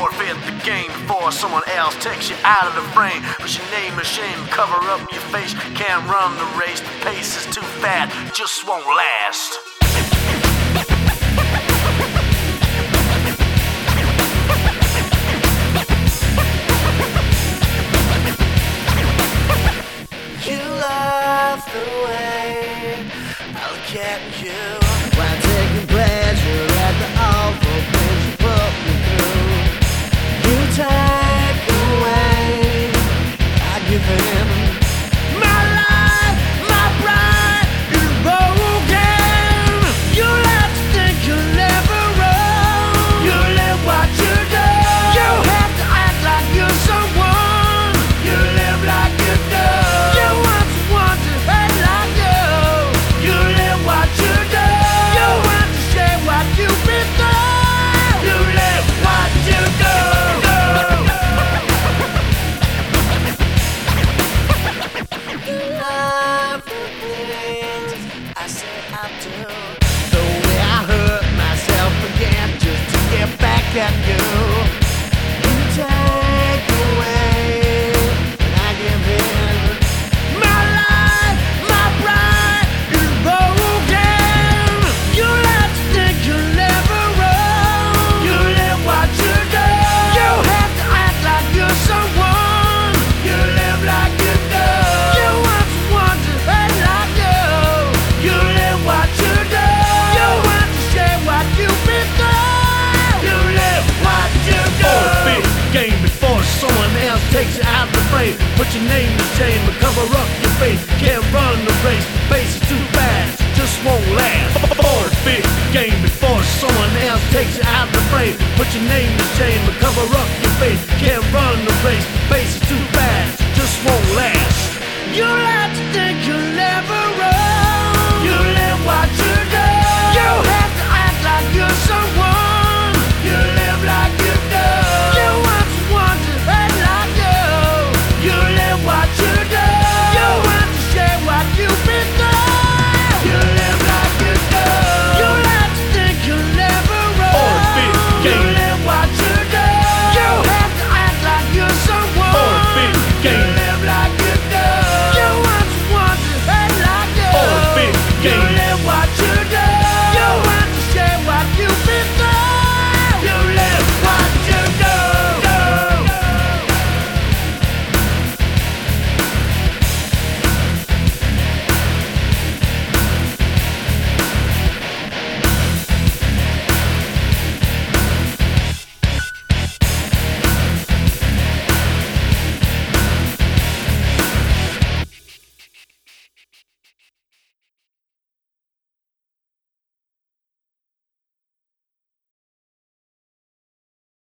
Forfeit the game before someone else takes you out of the frame. Put your name in shame, cover up your face. Can't run the race, the pace is too fast, just won't last. You love the way I look at you while taking pleasure at the awful things you put me through. You take away, I give in. My life, my pride is broken. You like to think you'll never run. You live what you do. You have to act like you're someone. You live like you do. You want someone to hate like you. You live what you do. You want to share what you've been through. You live what you do. You love the things I say I do. The way I hurt myself again just to get back at you. You take away and I give in. My life, my pride is broken. You like to think you'll never run. You live what you do. You have to act like you're someone. You live like you do. You want someone to hate like you. You live what you do. You want to share what you've been through. You live what you do. Big game before someone else takes you out of the frame. Put your name to shame and cover up your face. Can't run the race, the pace is too fast, just won't last. Big game before someone else takes you out of the frame. Put your name to shame and cover up your face. Can't run the race, the pace is too